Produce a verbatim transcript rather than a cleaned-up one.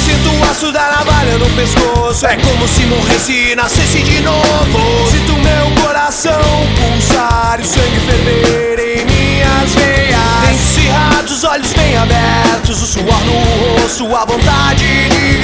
Sinto o aço da navalha no pescoço. É como se morresse e nascesse de novo. Sinto meu coração pulsar e o sangue ferver em minhas veias. Dentes cerrados, olhos bem abertos, o suor no rosto, a vontade de